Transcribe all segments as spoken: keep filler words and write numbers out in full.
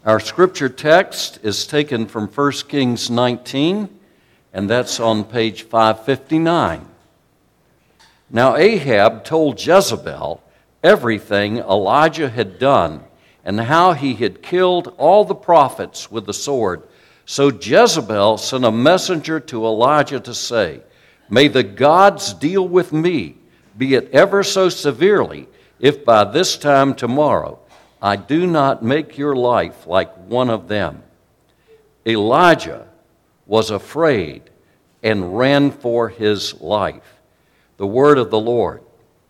Our scripture text is taken from First Kings nineteen, and that's on page five fifty-nine. Now Ahab told Jezebel everything Elijah had done and how he had killed all the prophets with the sword. So Jezebel sent a messenger to Elijah to say, "May the gods deal with me, be it ever so severely, if by this time tomorrow I do not make your life like one of them." Elijah was afraid and ran for his life. The word of the Lord.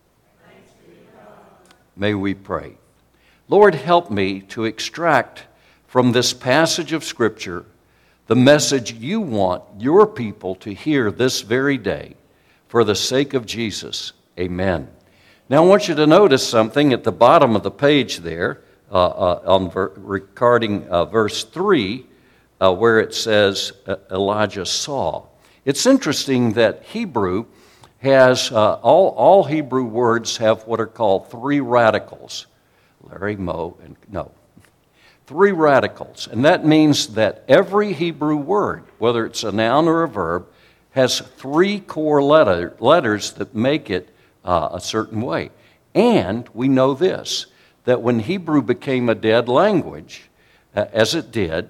May we pray. Lord, help me to extract from this passage of Scripture the message you want your people to hear this very day. For the sake of Jesus, amen. Now I want you to notice something at the bottom of the page there, uh, uh, on ver- regarding uh, verse three, uh, where it says uh, Elijah saw. It's interesting that Hebrew has, uh, all, all Hebrew words have what are called three radicals. Larry, Mo, and no. Three radicals. And that means that every Hebrew word, whether it's a noun or a verb, has three core letter, letters that make it uh, a certain way. And we know this, that when Hebrew became a dead language, uh, as it did,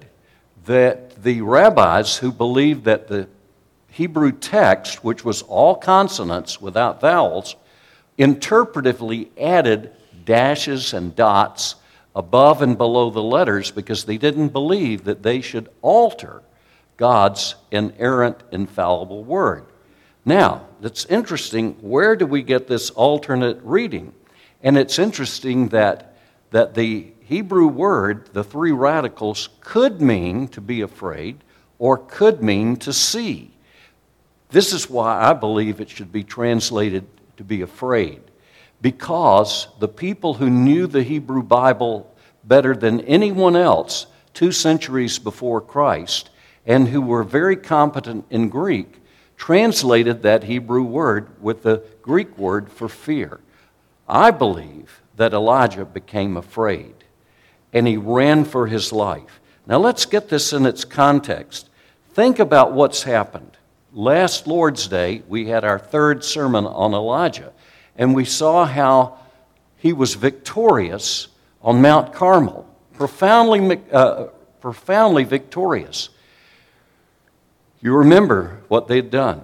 that the rabbis who believed that the Hebrew text, which was all consonants without vowels, interpretively added dashes and dots above and below the letters because they didn't believe that they should alter God's inerrant, infallible word. Now, it's interesting, where do we get this alternate reading? And it's interesting that, that the Hebrew word, the three radicals, could mean to be afraid or could mean to see. This is why I believe it should be translated to be afraid, because the people who knew the Hebrew Bible better than anyone else two centuries before Christ and who were very competent in Greek translated that Hebrew word with the Greek word for fear. I believe that Elijah became afraid and he ran for his life. Now let's get this in its context. Think about what's happened. Last Lord's Day, we had our third sermon on Elijah, and we saw how he was victorious on Mount Carmel, profoundly, uh, profoundly victorious. You remember what they'd done,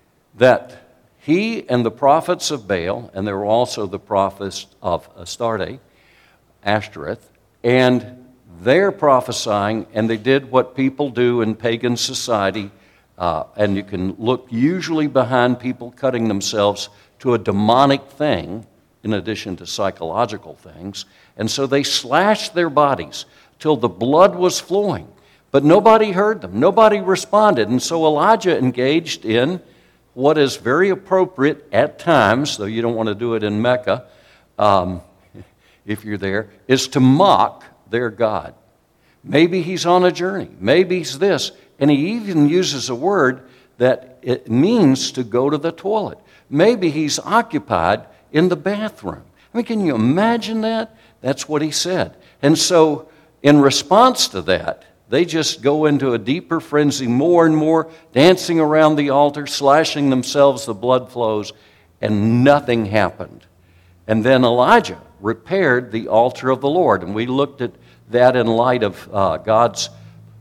that he and the prophets of Baal, and there were also the prophets of Astarte, Ashtoreth, and they're prophesying, and they did what people do in pagan society, uh, and you can look usually behind people cutting themselves to a demonic thing, in addition to psychological things, and so they slashed their bodies till the blood was flowing. But nobody heard them. Nobody responded. And so Elijah engaged in what is very appropriate at times, though you don't want to do it in Mecca, um, if you're there, is to mock their God. Maybe he's on a journey. Maybe he's this. And he even uses a word that it means to go to the toilet. Maybe he's occupied in the bathroom. I mean, can you imagine that? That's what he said. And so in response to that, they just go into a deeper frenzy, more and more, dancing around the altar, slashing themselves, the blood flows, and nothing happened. And then Elijah repaired the altar of the Lord. And we looked at that in light of uh, God's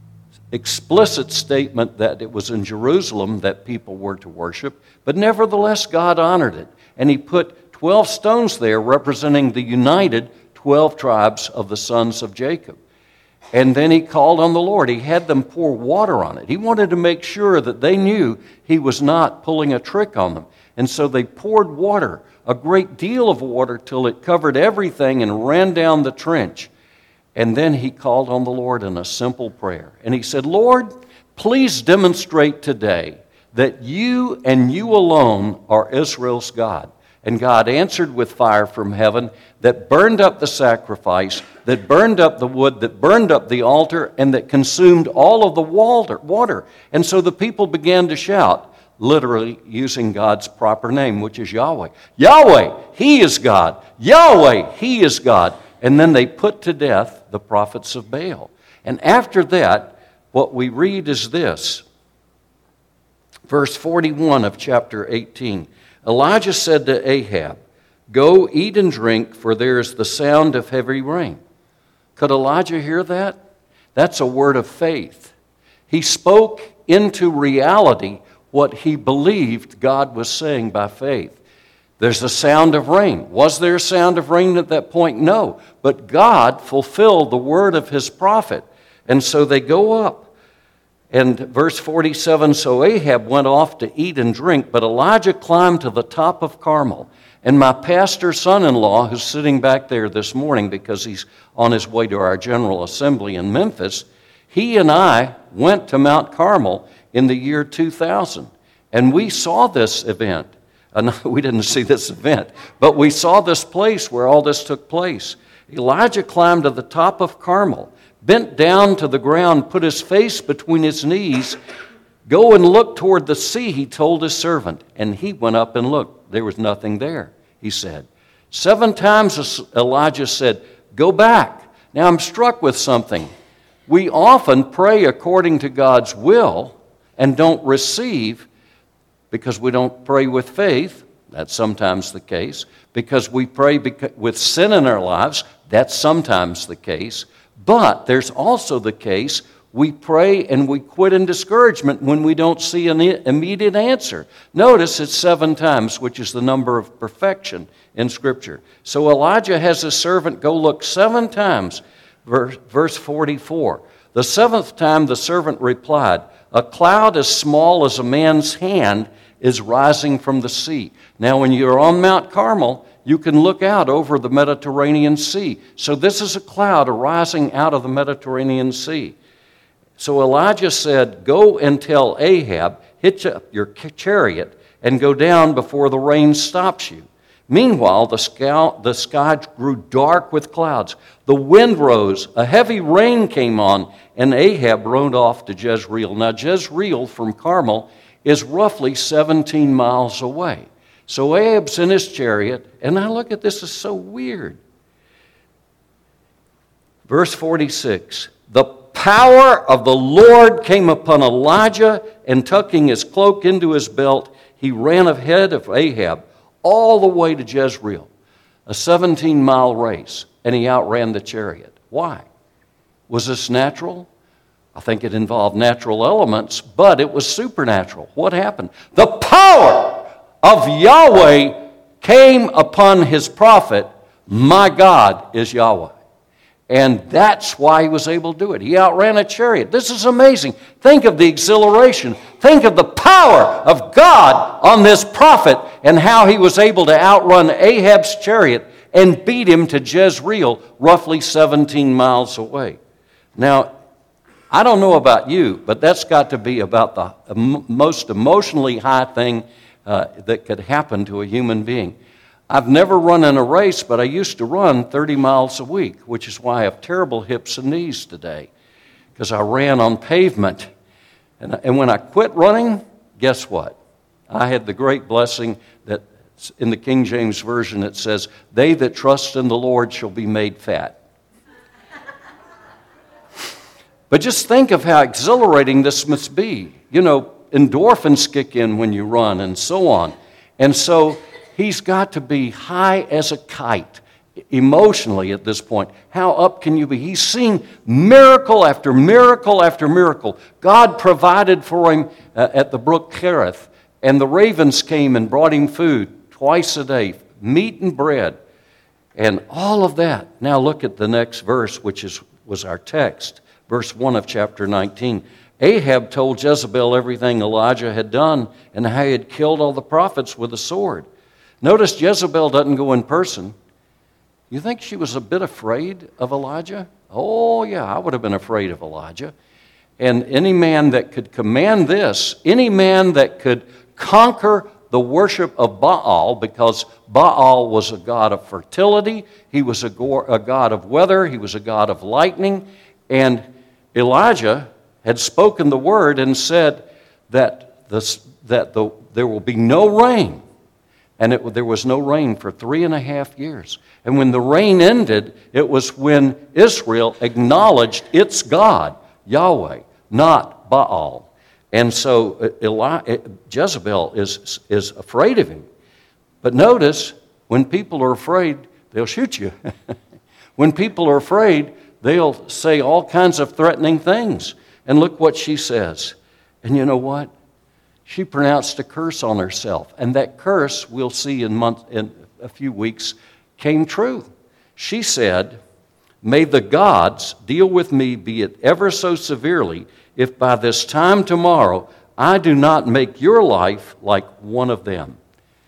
explicit statement that it was in Jerusalem that people were to worship. But nevertheless, God honored it. And he put twelve stones there representing the united twelve tribes of the sons of Jacob. And then he called on the Lord. He had them pour water on it. He wanted to make sure that they knew he was not pulling a trick on them. And so they poured water, a great deal of water, till it covered everything and ran down the trench. And then he called on the Lord in a simple prayer. And he said, "Lord, please demonstrate today that you and you alone are Israel's God." And God answered with fire from heaven that burned up the sacrifice, that burned up the wood, that burned up the altar, and that consumed all of the water. And so the people began to shout, literally using God's proper name, which is Yahweh. Yahweh, He is God. Yahweh, He is God. And then they put to death the prophets of Baal. And after that, what we read is this. Verse forty-one of chapter eighteen. Elijah said to Ahab, "Go eat and drink, for there is the sound of heavy rain." Could Elijah hear that? That's a word of faith. He spoke into reality what he believed God was saying by faith. There's a sound of rain. Was there a sound of rain at that point? No. But God fulfilled the word of his prophet. And so they go up. And verse forty-seven, so Ahab went off to eat and drink, but Elijah climbed to the top of Carmel. And my pastor son-in-law, who's sitting back there this morning because he's on his way to our General Assembly in Memphis, he and I went to Mount Carmel in the year two thousand. And we saw this event. Uh, we didn't see this event, but we saw this place where all this took place. Elijah climbed to the top of Carmel, bent down to the ground, put his face between his knees. "Go and look toward the sea," he told his servant. And he went up and looked. There was nothing there, he said. Seven times Elijah said, "Go back." Now I'm struck with something. We often pray according to God's will and don't receive because we don't pray with faith. That's sometimes the case. Because we pray with sin in our lives. That's sometimes the case. But there's also the case we pray and we quit in discouragement when we don't see an immediate answer. Notice it's seven times, which is the number of perfection in Scripture. So Elijah has his servant go look seven times. Verse forty-four. The seventh time the servant replied, "A cloud as small as a man's hand is rising from the sea." Now when you're on Mount Carmel, you can look out over the Mediterranean Sea. So this is a cloud arising out of the Mediterranean Sea. So Elijah said, "Go and tell Ahab, hitch up your chariot and go down before the rain stops you." Meanwhile, the sky, the sky grew dark with clouds. The wind rose, a heavy rain came on, and Ahab rode off to Jezreel. Now, Jezreel from Carmel is roughly seventeen miles away. So Ahab's in his chariot, and I look at this, is so weird. Verse forty-six, the power of the Lord came upon Elijah, and tucking his cloak into his belt, he ran ahead of Ahab all the way to Jezreel, a seventeen-mile race, and he outran the chariot. Why? Was this natural? I think it involved natural elements, but it was supernatural. What happened? The power of Yahweh came upon his prophet. My God is Yahweh. And that's why he was able to do it. He outran a chariot. This is amazing. Think of the exhilaration. Think of the power of God on this prophet and how he was able to outrun Ahab's chariot and beat him to Jezreel, roughly seventeen miles away. Now, I don't know about you, but that's got to be about the most emotionally high thing uh, that could happen to a human being. I've never run in a race, but I used to run thirty miles a week, which is why I have terrible hips and knees today, because I ran on pavement. And, and when I quit running, guess what? I had the great blessing that in the King James Version it says, "They that trust in the Lord shall be made fat." But just think of how exhilarating this must be. You know, endorphins kick in when you run and so on. And so he's got to be high as a kite emotionally at this point. How up can you be? He's seen miracle after miracle after miracle. God provided for him uh, at the brook Cherith, and the ravens came and brought him food twice a day, meat and bread, and all of that. Now look at the next verse, which is was our text. Verse one of chapter nineteen. Ahab told Jezebel everything Elijah had done and how he had killed all the prophets with a sword. Notice Jezebel doesn't go in person. You think she was a bit afraid of Elijah? Oh, yeah, I would have been afraid of Elijah. And any man that could command this, any man that could conquer the worship of Baal, because Baal was a god of fertility, he was a god of weather, he was a god of lightning, and Elijah had spoken the word and said that, the, that the, there will be no rain. And it, there was no rain for three and a half years. And when the rain ended, it was when Israel acknowledged its God, Yahweh, not Baal. And so Eli, Jezebel is, is afraid of him. But notice, when people are afraid, they'll shoot you. When people are afraid, they'll say all kinds of threatening things. And look what she says. And you know what? She pronounced a curse on herself. And that curse, we'll see in, month, in a few weeks, came true. She said, "May the gods deal with me, be it ever so severely, if by this time tomorrow I do not make your life like one of them."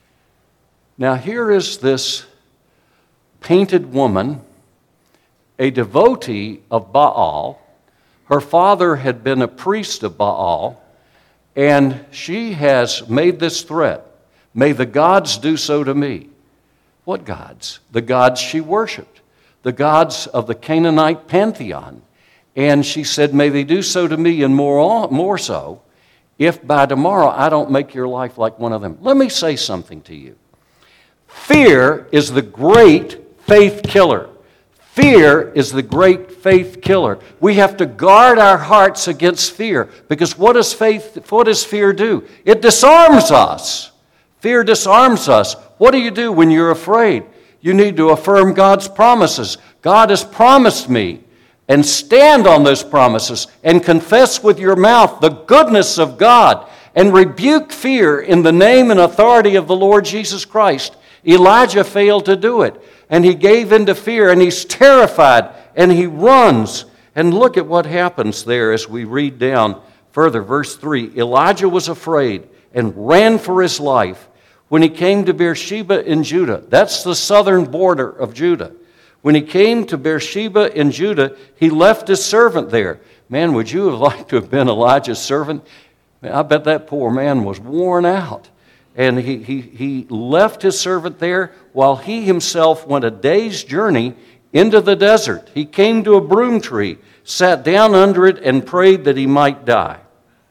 Now here is this painted woman, a devotee of Baal. Her father had been a priest of Baal, and she has made this threat: "May the gods do so to me." What gods? The gods she worshiped, the gods of the Canaanite pantheon. And she said, "May they do so to me, and more, more so, if by tomorrow I don't make your life like one of them." Let me say something to you. Fear is the great faith killer. Fear is the great faith killer. We have to guard our hearts against fear, because what does faith, what does fear do? It disarms us. Fear disarms us. What do you do when you're afraid? You need to affirm God's promises. God has promised me, and stand on those promises and confess with your mouth the goodness of God and rebuke fear in the name and authority of the Lord Jesus Christ. Elijah failed to do it, and he gave into fear, and he's terrified, and he runs. And look at what happens there as we read down further. Verse three, Elijah was afraid and ran for his life when he came to Beersheba in Judah. That's the southern border of Judah. When he came to Beersheba in Judah, he left his servant there. Man, would you have liked to have been Elijah's servant? Man, I bet that poor man was worn out. And he, he, he left his servant there while he himself went a day's journey into the desert. He came to a broom tree, sat down under it, and prayed that he might die.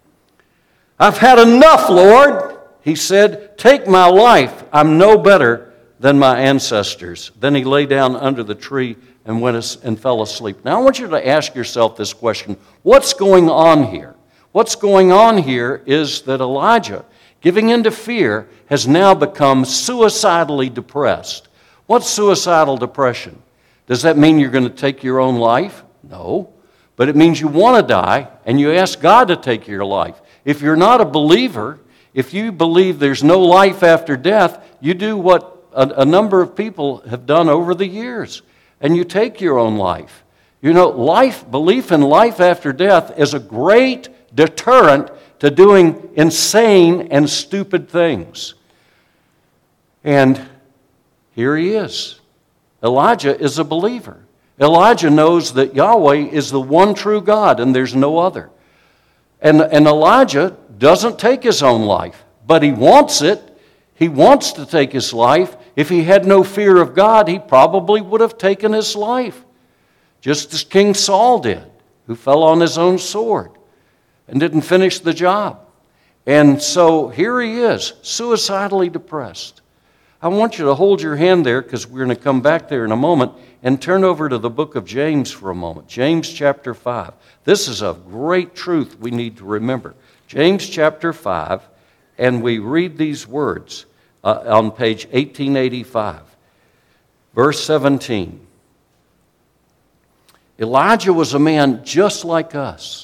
"I've had enough, Lord," he said. "Take my life. I'm no better than my ancestors." Then he lay down under the tree and went and fell asleep. Now I want you to ask yourself this question. What's going on here? What's going on here is that Elijah, giving into fear, has now become suicidally depressed. What's suicidal depression? Does that mean you're going to take your own life? No. But it means you want to die, and you ask God to take your life. If you're not a believer, if you believe there's no life after death, you do what a, a number of people have done over the years, and you take your own life. You know, life, belief in life after death is a great deterrent to doing insane and stupid things. And here he is. Elijah is a believer. Elijah knows that Yahweh is the one true God and there's no other. And, and Elijah doesn't take his own life, but he wants it. He wants to take his life. If he had no fear of God, he probably would have taken his life, just as King Saul did, who fell on his own sword and didn't finish the job. And so here he is, suicidally depressed. I want you to hold your hand there, because we're going to come back there in a moment, and turn over to the book of James for a moment. James chapter five. This is a great truth we need to remember. James chapter five, and we read these words uh, on page eighteen eighty-five. Verse seventeen. Elijah was a man just like us.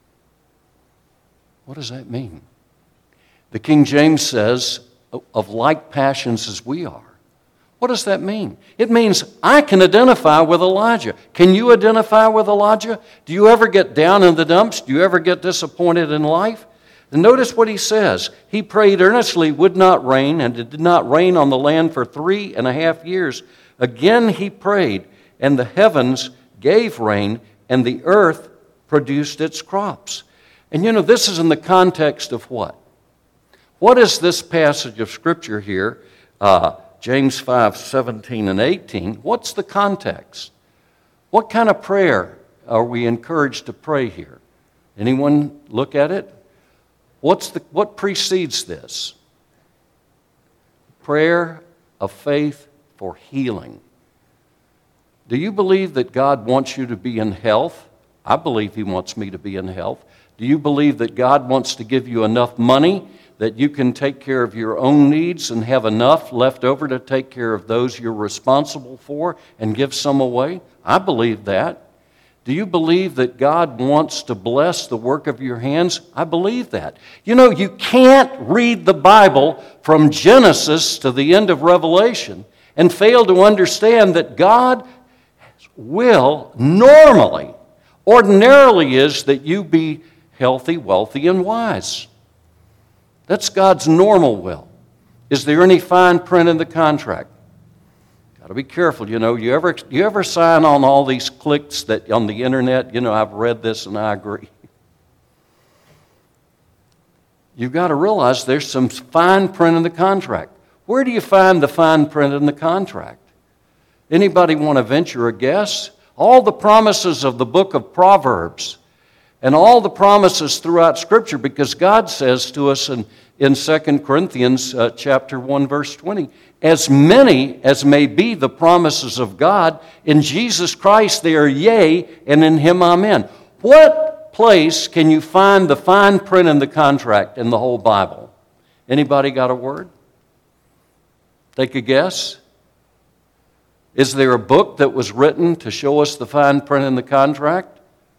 What does that mean? The King James says, of like passions as we are. What does that mean? It means I can identify with Elijah. Can you identify with Elijah? Do you ever get down in the dumps? Do you ever get disappointed in life? And notice what he says. He prayed earnestly, would not rain, and it did not rain on the land for three and a half years. Again he prayed, and the heavens gave rain, and the earth produced its crops. And you know, this is in the context of what? What is this passage of Scripture here, uh, James five, seventeen and eighteen? What's the context? What kind of prayer are we encouraged to pray here? Anyone look at it? What's the, what precedes this? prayer of faith for healing. Do you believe that God wants you to be in health? I believe He wants me to be in health. Do you believe that God wants to give you enough money that you can take care of your own needs and have enough left over to take care of those you're responsible for and give some away? I believe that. Do you believe that God wants to bless the work of your hands? I believe that. You know, you can't read the Bible from Genesis to the end of Revelation and fail to understand that God's will normally, ordinarily is that you be healthy, wealthy, and wise. That's God's normal will. Is there any fine print in the contract? Got to be careful, you know. You ever you ever sign on all these clicks that on the internet? You know, I've read this and I agree. You've got to realize there's some fine print in the contract. Where do you find the fine print in the contract? Anybody want to venture a guess? All the promises of the book of Proverbs and all the promises throughout Scripture, because God says to us in, in Second Corinthians uh, chapter one, verse twenty, as many as may be the promises of God, in Jesus Christ they are yea, and in Him amen. What place can you find the fine print in the contract in the whole Bible? Anybody got a word? Take a guess. Is there a book that was written to show us the fine print in the contract?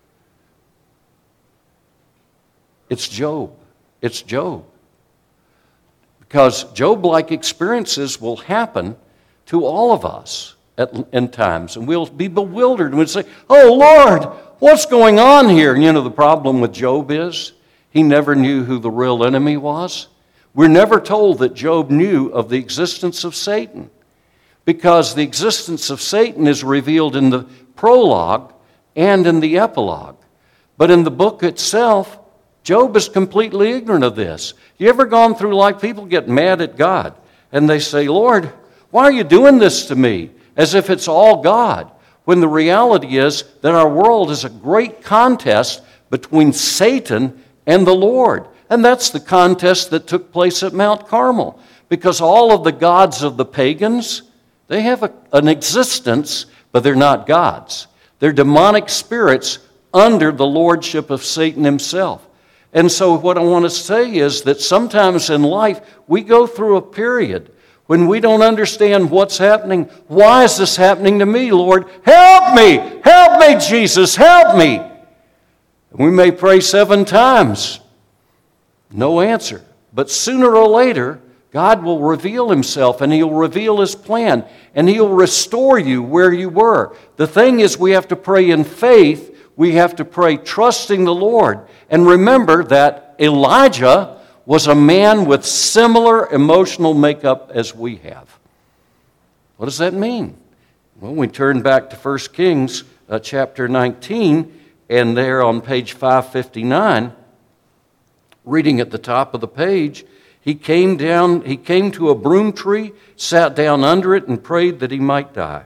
It's Job. It's Job. Because Job-like experiences will happen to all of us at in times, and we'll be bewildered and we'll say, "Oh Lord, what's going on here?" And you know the problem with Job is he never knew who the real enemy was. We're never told that Job knew of the existence of Satan, because the existence of Satan is revealed in the prologue and in the epilogue. But in the book itself, Job is completely ignorant of this. You ever gone through life, people get mad at God, and they say, "Lord, why are you doing this to me?" As if it's all God, when the reality is that our world is a great contest between Satan and the Lord. And that's the contest that took place at Mount Carmel, because all of the gods of the pagans, they have a, an existence, but they're not gods. They're demonic spirits under the lordship of Satan himself. And so what I want to say is that sometimes in life we go through a period when we don't understand what's happening. Why is this happening to me, Lord? Help me! Help me, Jesus! Help me! And we may pray seven times. No answer. But sooner or later, God will reveal Himself, and He'll reveal His plan, and He'll restore you where you were. The thing is, we have to pray in faith. We have to pray trusting the Lord. And remember that Elijah was a man with similar emotional makeup as we have. What does that mean? Well, we turn back to First Kings uh, chapter nineteen, and there on page five fifty-nine, reading at the top of the page, he came down, he came to a broom tree, sat down under it, and prayed that he might die.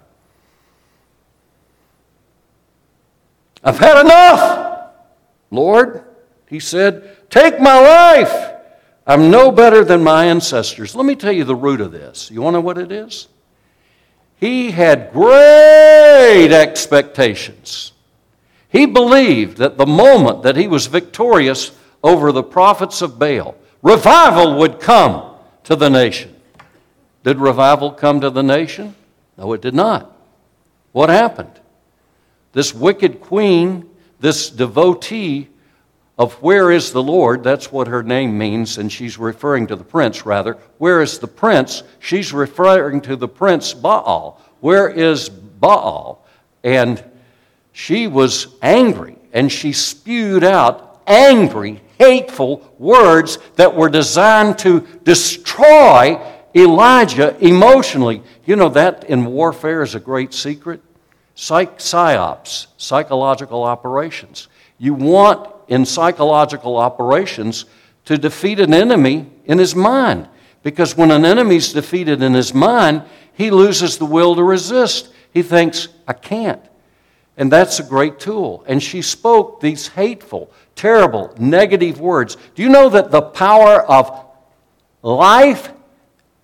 "I've had enough, Lord," he said. "Take my life. I'm no better than my ancestors." Let me tell you the root of this. You want to know what it is? He had great expectations. He believed that the moment that he was victorious over the prophets of Baal, revival would come to the nation. Did revival come to the nation? No, it did not. What happened? This wicked queen, this devotee of "Where is the Lord?" That's what her name means, and she's referring to the prince, rather. Where is the prince? She's referring to the prince Baal. Where is Baal? And she was angry, and she spewed out angry, hateful words that were designed to destroy Elijah emotionally. You know that in warfare is a great secret. Psych, psyops, psychological operations. You want in psychological operations to defeat an enemy in his mind. Because when an enemy's defeated in his mind, he loses the will to resist. He thinks, "I can't." And that's a great tool. And she spoke these hateful, terrible, negative words. Do you know that the power of life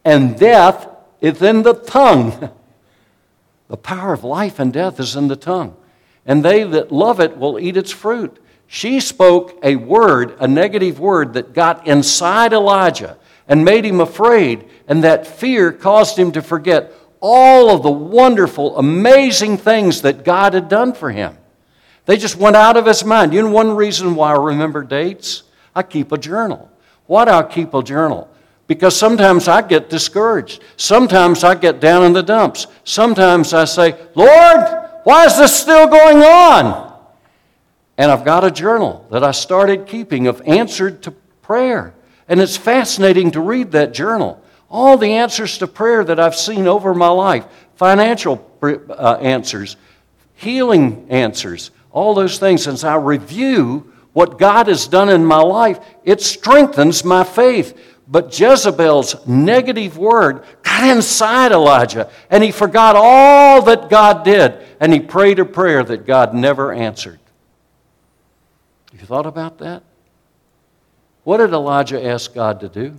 and death is in the tongue. The power of life and death is in the tongue. And they that love it will eat its fruit. She spoke a word, a negative word, that got inside Elijah and made him afraid, and that fear caused him to forget all of the wonderful, amazing things that God had done for him. They just went out of his mind. You know one reason why I remember dates? I keep a journal. Why do I keep a journal? Because sometimes I get discouraged. Sometimes I get down in the dumps. Sometimes I say, Lord, why is this still going on? And I've got a journal that I started keeping of answered to prayer. And it's fascinating to read that journal. All the answers to prayer that I've seen over my life, financial uh, answers, healing answers, all those things. As I review what God has done in my life, it strengthens my faith. But Jezebel's negative word got inside Elijah, and he forgot all that God did, and he prayed a prayer that God never answered. You thought about that? What did Elijah ask God to do?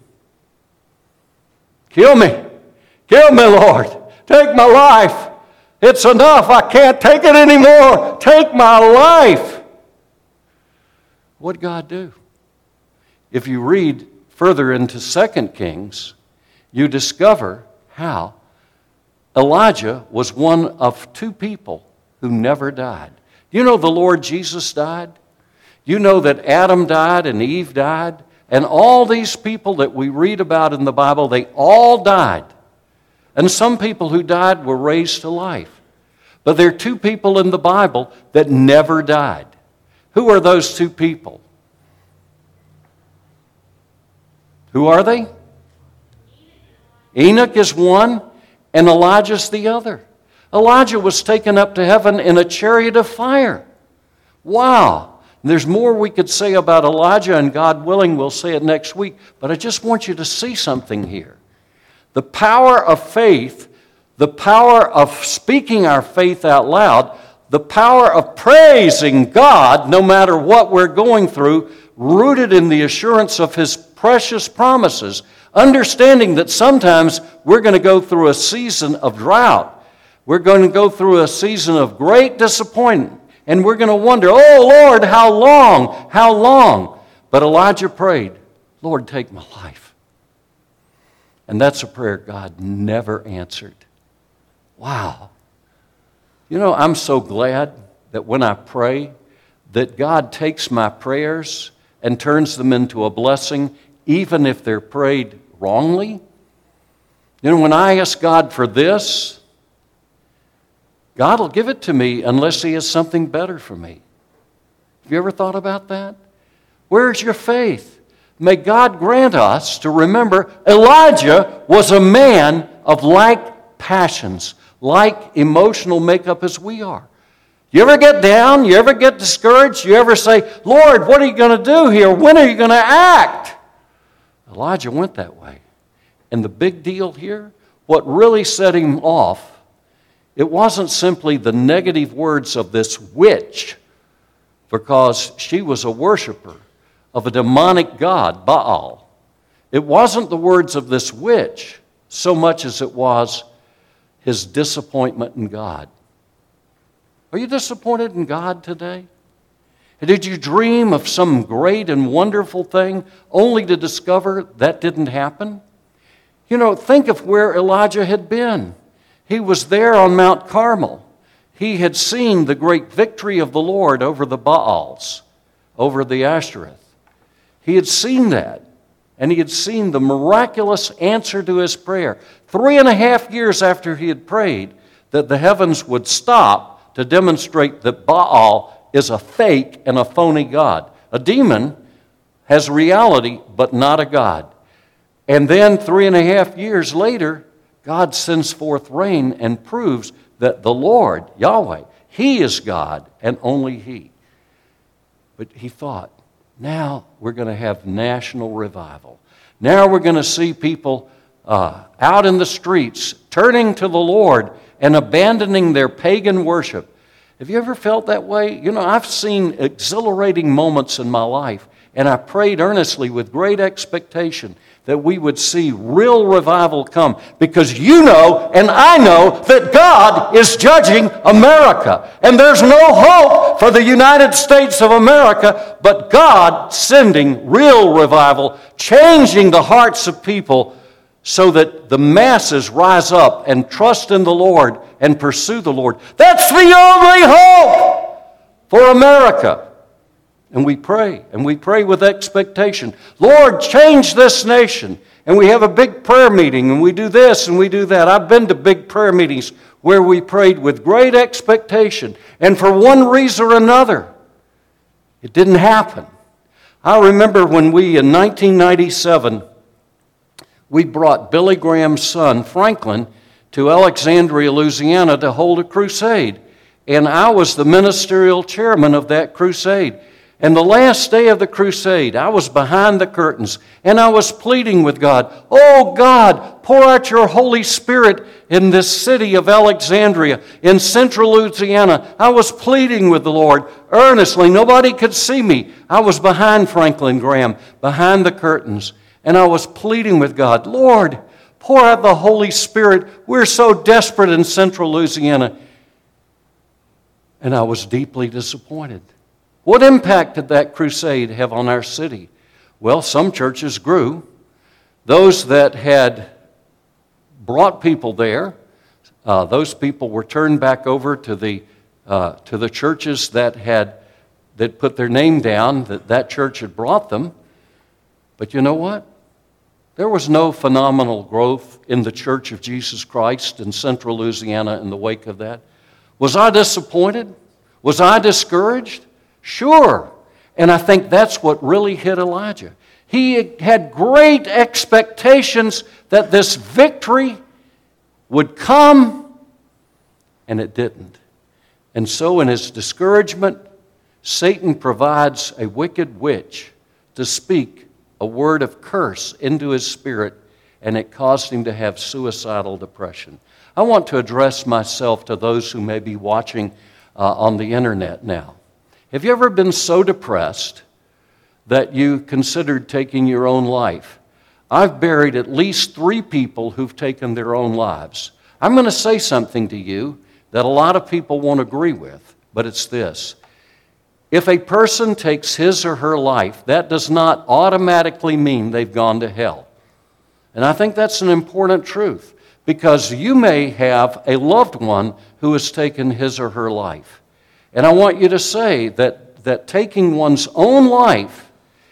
Kill me. Kill me, Lord. Take my life. It's enough. I can't take it anymore. Take my life. What did God do? If you read further into Second Kings, you discover how Elijah was one of two people who never died. You know the Lord Jesus died? You know that Adam died and Eve died? And all these people that we read about in the Bible, they all died. And some people who died were raised to life. But there are two people in the Bible that never died. Who are those two people? Who are they? Enoch is one, and Elijah's the other. Elijah was taken up to heaven in a chariot of fire. Wow. There's more we could say about Elijah, and God willing, we'll say it next week. But I just want you to see something here. The power of faith, the power of speaking our faith out loud, the power of praising God no matter what we're going through, rooted in the assurance of His precious promises, understanding that sometimes we're going to go through a season of drought. We're going to go through a season of great disappointment. And we're going to wonder, oh, Lord, how long? How long? But Elijah prayed, Lord, take my life. And that's a prayer God never answered. Wow. You know, I'm so glad that when I pray, that God takes my prayers and turns them into a blessing, even if they're prayed wrongly. You know, when I ask God for this, God will give it to me unless He has something better for me. Have you ever thought about that? Where's your faith? May God grant us to remember Elijah was a man of like passions, like emotional makeup as we are. You ever get down? You ever get discouraged? You ever say, Lord, what are you going to do here? When are you going to act? Elijah went that way. And the big deal here, what really set him off, it wasn't simply the negative words of this witch, because she was a worshiper of a demonic god, Baal. It wasn't the words of this witch so much as it was his disappointment in God. Are you disappointed in God today? Did you dream of some great and wonderful thing only to discover that didn't happen? You know, think of where Elijah had been. He was there on Mount Carmel. He had seen the great victory of the Lord over the Baals, over the Ashtoreth. He had seen that, and he had seen the miraculous answer to his prayer. Three and a half years after he had prayed that the heavens would stop to demonstrate that Baal is a fake and a phony god. A demon has reality, but not a god. And then three and a half years later, God sends forth rain and proves that the Lord, Yahweh, He is God and only He. But he thought, now we're going to have national revival. Now we're going to see people uh, out in the streets turning to the Lord and abandoning their pagan worship. Have you ever felt that way? You know, I've seen exhilarating moments in my life, And I prayed earnestly with great expectation that we would see real revival come, because you know and I know that God is judging America. And there's no hope for the United States of America but God sending real revival, changing the hearts of people so that the masses rise up and trust in the Lord and pursue the Lord. That's the only hope for America. And we pray, and we pray with expectation. Lord, change this nation. And we have a big prayer meeting, and we do this and we do that. I've been to big prayer meetings where we prayed with great expectation. And for one reason or another, it didn't happen. I remember when we, in nineteen ninety-seven, we brought Billy Graham's son, Franklin, to Alexandria, Louisiana to hold a crusade. And I was the ministerial chairman of that crusade. And the last day of the crusade, I was behind the curtains, and I was pleading with God, "Oh God, pour out your Holy Spirit in this city of Alexandria, in central Louisiana." I was pleading with the Lord earnestly. Nobody could see me. I was behind Franklin Graham, behind the curtains, and I was pleading with God, "Lord, pour out the Holy Spirit. We're so desperate in central Louisiana." And I was deeply disappointed. What impact did that crusade have on our city? Well, some churches grew. Those that had brought people there, uh, those people were turned back over to the uh, to the churches that had that put their name down, that that church had brought them. But you know what? There was no phenomenal growth in the Church of Jesus Christ in central Louisiana in the wake of that. Was I disappointed? Was I discouraged? Sure. And I think that's what really hit Elijah. He had great expectations that this victory would come, and it didn't. And so in his discouragement, Satan provides a wicked witch to speak a word of curse into his spirit, and it caused him to have suicidal depression. I want to address myself to those who may be watching uh, on the internet now. Have you ever been so depressed that you considered taking your own life? I've buried at least three people who've taken their own lives. I'm going to say something to you that a lot of people won't agree with, but it's this. If a person takes his or her life, that does not automatically mean they've gone to hell. And I think that's an important truth, because you may have a loved one who has taken his or her life. And I want you to say that, that taking one's own life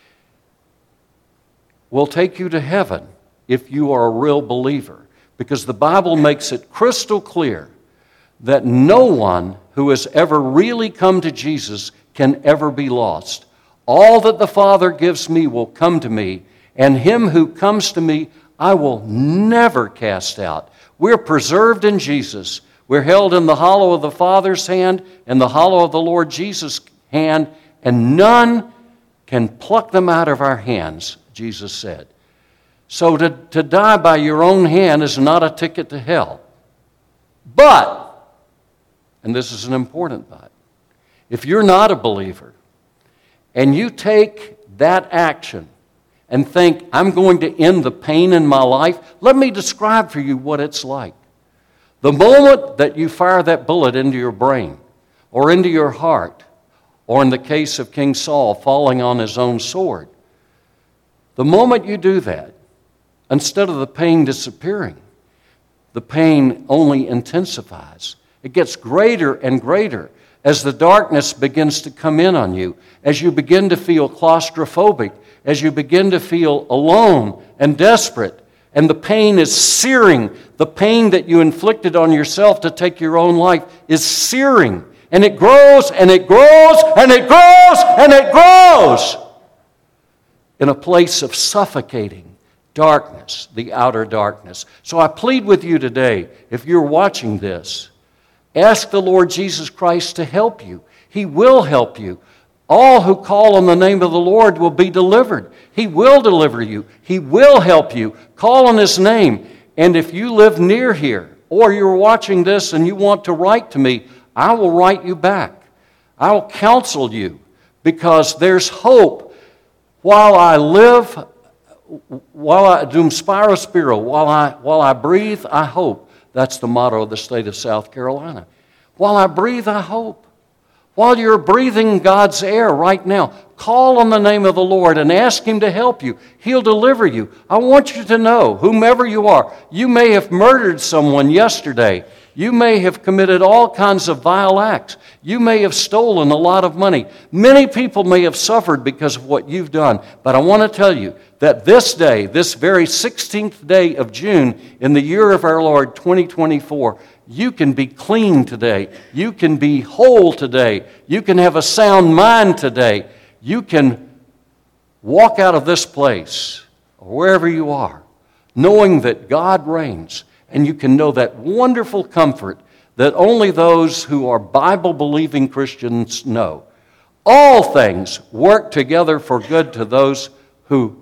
will take you to heaven if you are a real believer. Because the Bible makes it crystal clear that no one who has ever really come to Jesus can ever be lost. All that the Father gives me will come to me, and him who comes to me I will never cast out. We're preserved in Jesus. We're held in the hollow of the Father's hand and the hollow of the Lord Jesus' hand, and none can pluck them out of our hands, Jesus said. So to, to die by your own hand is not a ticket to hell. But, and this is an important but, if you're not a believer and you take that action and think, I'm going to end the pain in my life, let me describe for you what it's like. The moment that you fire that bullet into your brain or into your heart, or in the case of King Saul falling on his own sword, the moment you do that, instead of the pain disappearing, the pain only intensifies. It gets greater and greater as the darkness begins to come in on you, as you begin to feel claustrophobic, as you begin to feel alone and desperate. And the pain is searing. The pain that you inflicted on yourself to take your own life is searing. And it grows, and it grows, and it grows, and it grows in a place of suffocating darkness, the outer darkness. So I plead with you today, if you're watching this, ask the Lord Jesus Christ to help you. He will help you. All who call on the name of the Lord will be delivered. He will deliver you. He will help you. Call on His name. And if you live near here, or you're watching this and you want to write to me, I will write you back. I will counsel you, because there's hope. While I live, while I dum spiro spiro, while I, while I breathe, I hope. That's the motto of the state of South Carolina. While I breathe, I hope. While you're breathing God's air right now, call on the name of the Lord and ask Him to help you. He'll deliver you. I want you to know, whomever you are, you may have murdered someone yesterday. You may have committed all kinds of vile acts. You may have stolen a lot of money. Many people may have suffered because of what you've done. But I want to tell you that this day, this very sixteenth day of June in the year of our Lord twenty twenty-four, you can be clean today. You can be whole today. You can have a sound mind today. You can walk out of this place, or wherever you are, knowing that God reigns. And you can know that wonderful comfort that only those who are Bible-believing Christians know. All things work together for good to those who,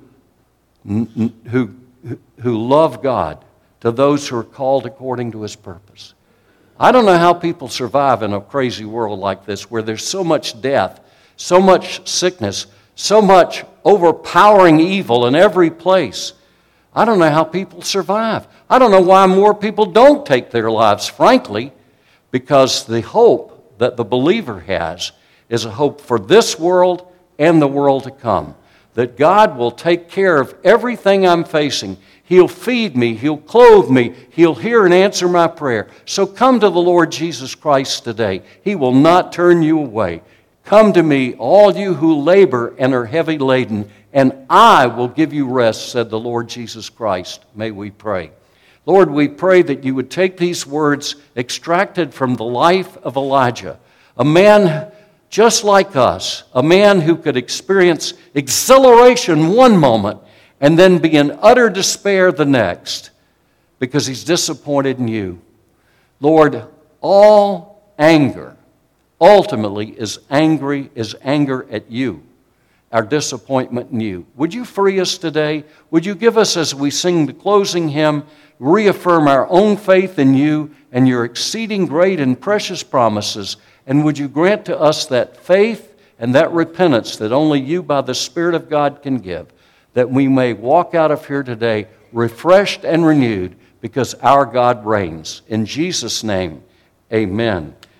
who, who love God, to those who are called according to His purpose. I don't know how people survive in a crazy world like this where there's so much death, so much sickness, so much overpowering evil in every place. I don't know how people survive. I don't know why more people don't take their lives, frankly, because the hope that the believer has is a hope for this world and the world to come. That God will take care of everything I'm facing. He'll feed me. He'll clothe me. He'll hear and answer my prayer. So come to the Lord Jesus Christ today. He will not turn you away. Come to me, all you who labor and are heavy laden, and I will give you rest, said the Lord Jesus Christ. May we pray. Lord, we pray that you would take these words extracted from the life of Elijah, a man just like us, a man who could experience exhilaration one moment and then be in utter despair the next because he's disappointed in you. Lord, all anger ultimately is angry, is anger at you, our disappointment in you. Would you free us today? Would you give us, as we sing the closing hymn, reaffirm our own faith in you and your exceeding great and precious promises? And would you grant to us that faith and that repentance that only you by the Spirit of God can give, that we may walk out of here today refreshed and renewed because our God reigns. In Jesus' name, amen.